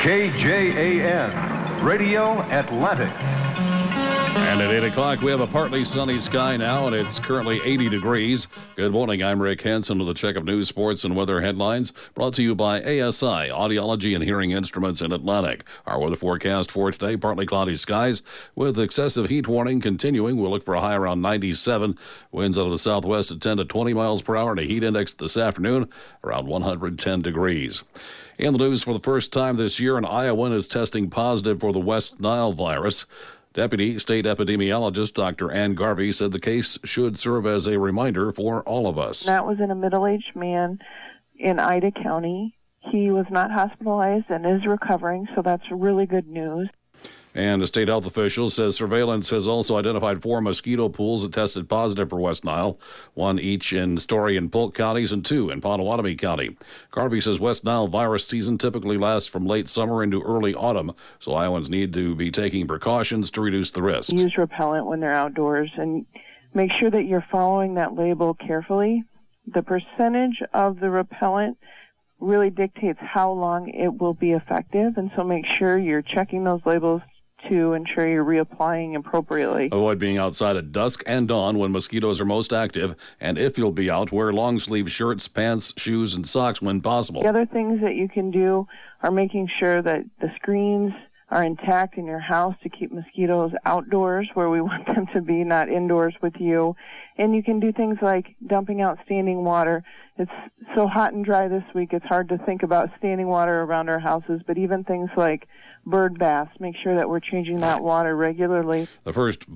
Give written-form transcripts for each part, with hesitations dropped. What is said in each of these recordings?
KJAN, Radio Atlantic. And at 8 o'clock, we have a partly sunny sky now, and it's currently 80 degrees. Good morning. I'm Rick Hansen with a check of news, sports, and weather headlines brought to you by ASI, Audiology and Hearing Instruments in Atlantic. Our weather forecast for today, partly cloudy skies with excessive heat warning continuing. We'll look for a high around 97. Winds out of the southwest at 10 to 20 miles per hour, and a heat index this afternoon around 110 degrees. In the news, for the first time this year, an Iowan is testing positive for the West Nile virus. Deputy State Epidemiologist Dr. Ann Garvey said the case should serve as a reminder for all of us. That was in a middle-aged man in Ida County. He was not hospitalized and is recovering, so that's really good news. And a state health official says surveillance has also identified 4 mosquito pools that tested positive for West Nile, 1 each in Story and Polk counties and 2 in Pottawatomie County. Garvey says West Nile virus season typically lasts from late summer into early autumn, so Iowans need to be taking precautions to reduce the risk. Use repellent when they're outdoors and make sure that you're following that label carefully. The percentage of the repellent really dictates how long it will be effective, and so make sure you're checking those labels to ensure you're reapplying appropriately. Avoid being outside at dusk and dawn when mosquitoes are most active, and if you'll be out, wear long-sleeve shirts, pants, shoes, and socks when possible. The other things that you can do are making sure that the screens are intact in your house to keep mosquitoes outdoors where we want them to be, not indoors with you. And you can do things like dumping out standing water. It's so hot and dry this week, it's hard to think about standing water around our houses, but even things like bird baths, make sure that we're changing that water regularly. The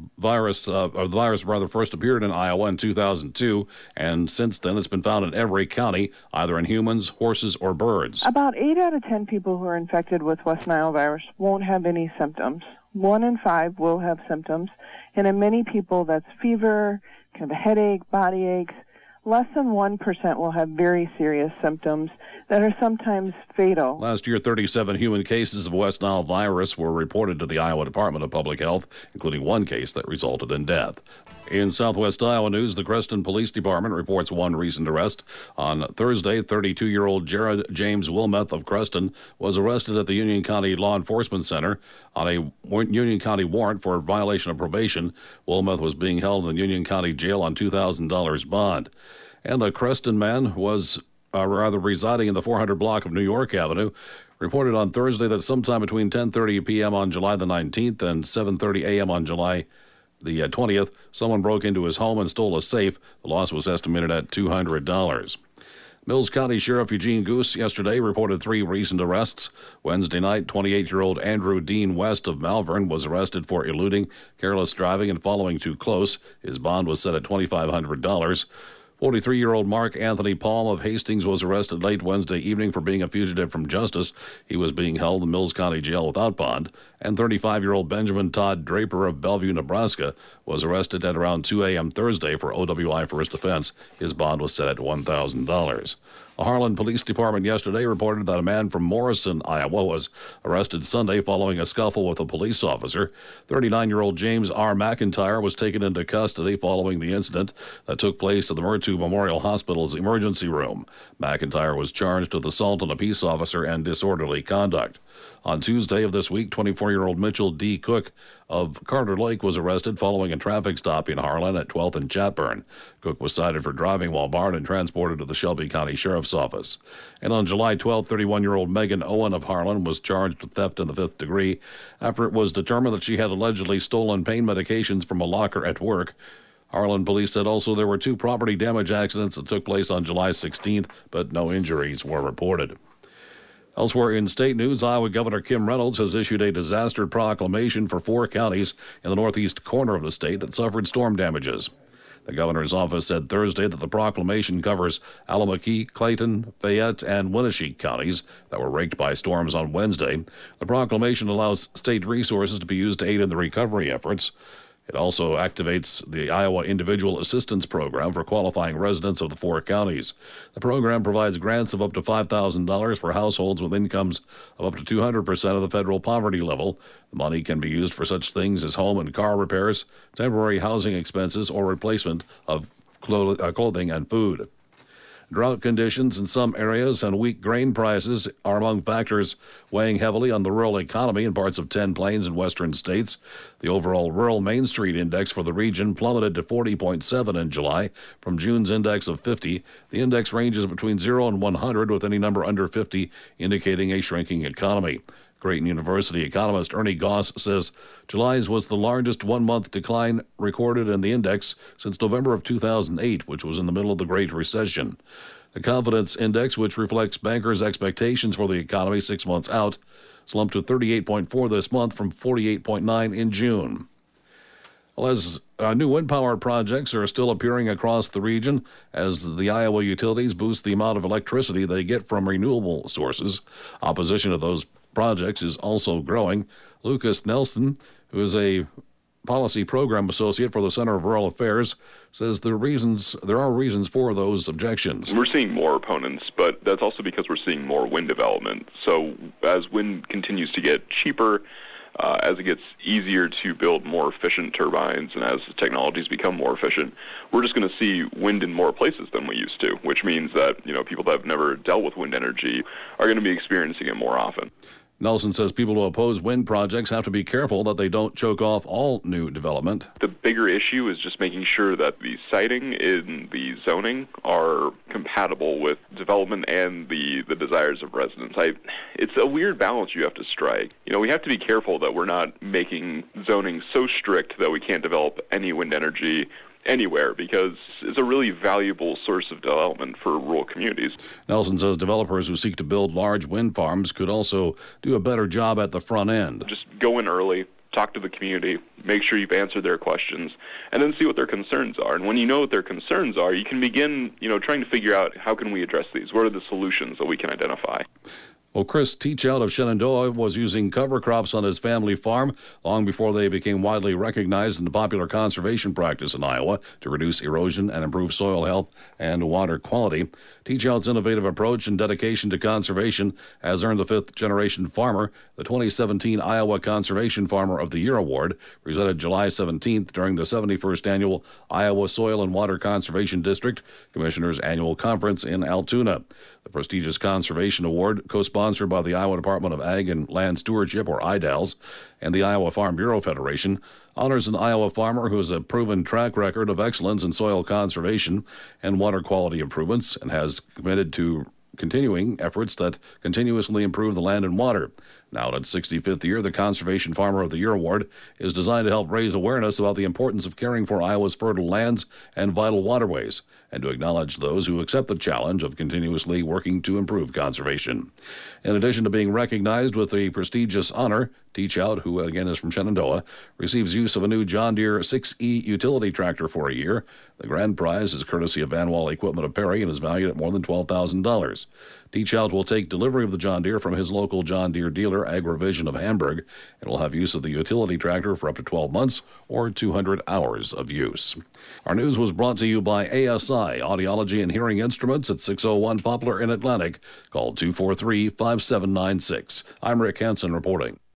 virus first appeared in Iowa in 2002, and since then it's been found in every county, either in humans, horses, or birds. About 8 out of 10 people who are infected with West Nile virus won't have any symptoms. 1 in 5 will have symptoms, and in many people that's fever, kind of a headache, body aches. Less than 1% will have very serious symptoms that are sometimes fatal. Last year, 37 human cases of West Nile virus were reported to the Iowa Department of Public Health, including 1 case that resulted in death. In Southwest Iowa news, the Creston Police Department reports 1 recent arrest. On Thursday, 32-year-old Jared James Wilmeth of Creston was arrested at the Union County Law Enforcement Center on a Union County warrant for violation of probation. Wilmeth was being held in the Union County Jail on $2,000 bond. And a Creston man was residing in the 400 block of New York Avenue reported on Thursday that sometime between 10:30 p.m. on July the 19th and 7:30 a.m. on July the 20th, someone broke into his home and stole a safe. The loss was estimated at $200. Mills County Sheriff Eugene Goose yesterday reported 3 recent arrests. Wednesday night, 28-year-old Andrew Dean West of Malvern was arrested for eluding, careless driving, and following too close. His bond was set at $2,500. 43-year-old Mark Anthony Palm of Hastings was arrested late Wednesday evening for being a fugitive from justice. He was being held in Mills County Jail without bond. And 35-year-old Benjamin Todd Draper of Bellevue, Nebraska, was arrested at around 2 a.m. Thursday for OWI first offense. His bond was set at $1,000. The Harlan Police Department yesterday reported that a man from Morrison, Iowa, was arrested Sunday following a scuffle with a police officer. 39-year-old James R. McIntyre was taken into custody following the incident that took place at the Murtu Memorial Hospital's emergency room. McIntyre was charged with assault on a peace officer and disorderly conduct. On Tuesday of this week, 24-year-old Mitchell D. Cook of Carter Lake was arrested following a traffic stop in Harlan at 12th and Chatburn. Cook was cited for driving while barred and transported to the Shelby County Sheriff's Office. And on July 12th, 31-year-old Megan Owen of Harlan was charged with theft in the 5th degree after it was determined that she had allegedly stolen pain medications from a locker at work. Harlan police said also there were 2 property damage accidents that took place on July 16th, but no injuries were reported. Elsewhere in state news, Iowa Governor Kim Reynolds has issued a disaster proclamation for 4 counties in the northeast corner of the state that suffered storm damages. The governor's office said Thursday that the proclamation covers Allamakee, Clayton, Fayette, and Winneshiek counties that were raked by storms on Wednesday. The proclamation allows state resources to be used to aid in the recovery efforts. It also activates the Iowa Individual Assistance Program for qualifying residents of the 4 counties. The program provides grants of up to $5,000 for households with incomes of up to 200% of the federal poverty level. The money can be used for such things as home and car repairs, temporary housing expenses, or replacement of clothing and food. Drought conditions in some areas and weak grain prices are among factors weighing heavily on the rural economy in parts of 10 plains and western states. The overall rural Main Street index for the region plummeted to 40.7 in July from June's index of 50. The index ranges between 0 and 100, with any number under 50 indicating a shrinking economy. Creighton University economist Ernie Goss says July's was the largest one-month decline recorded in the index since November of 2008, which was in the middle of the Great Recession. The confidence index, which reflects bankers' expectations for the economy 6 months out, slumped to 38.4 this month from 48.9 in June. Well, as new wind power projects are still appearing across the region as the Iowa utilities boost the amount of electricity they get from renewable sources, opposition to those projects is also growing. Lucas Nelson, who is a policy program associate for the Center of Rural Affairs, says there are reasons for those objections. We're seeing more opponents, but that's also because we're seeing more wind development. So as wind continues to get cheaper, as it gets easier to build more efficient turbines, and as the technologies become more efficient, we're just going to see wind in more places than we used to, which means that people that have never dealt with wind energy are going to be experiencing it more often. Nelson says people who oppose wind projects have to be careful that they don't choke off all new development. The bigger issue is just making sure that the siting and the zoning are compatible with development and the desires of residents. It's a weird balance you have to strike. We have to be careful that we're not making zoning so strict that we can't develop any wind energy anywhere, because it's a really valuable source of development for rural communities. Nelson says developers who seek to build large wind farms could also do a better job at the front end. Just go in early, talk to the community, make sure you've answered their questions, and then see what their concerns are. And when you know what their concerns are, you can begin, trying to figure out how can we address these? What are the solutions that we can identify? Well, Chris Teachout of Shenandoah was using cover crops on his family farm long before they became widely recognized in the popular conservation practice in Iowa to reduce erosion and improve soil health and water quality. Teachout's innovative approach and dedication to conservation has earned the fifth-generation farmer the 2017 Iowa Conservation Farmer of the Year Award, presented July 17th during the 71st Annual Iowa Soil and Water Conservation District Commissioners' Annual Conference in Altoona. The prestigious Conservation Award, co-sponsored by the Iowa Department of Ag and Land Stewardship, or IDALS, and the Iowa Farm Bureau Federation, honors an Iowa farmer who has a proven track record of excellence in soil conservation and water quality improvements and has committed to continuing efforts that continuously improve the land and water. Now, in its 65th year, the Conservation Farmer of the Year Award is designed to help raise awareness about the importance of caring for Iowa's fertile lands and vital waterways, and to acknowledge those who accept the challenge of continuously working to improve conservation. In addition to being recognized with the prestigious honor, Teachout, who again is from Shenandoah, receives use of a new John Deere 6E utility tractor for a year. The grand prize is courtesy of Van Wall Equipment of Perry and is valued at more than $12,000. Teachout will take delivery of the John Deere from his local John Deere dealer, AgriVision of Hamburg, and will have use of the utility tractor for up to 12 months or 200 hours of use. Our news was brought to you by ASI, Audiology and Hearing Instruments at 601 Poplar in Atlantic. Call 243-5796. I'm Rick Hansen reporting.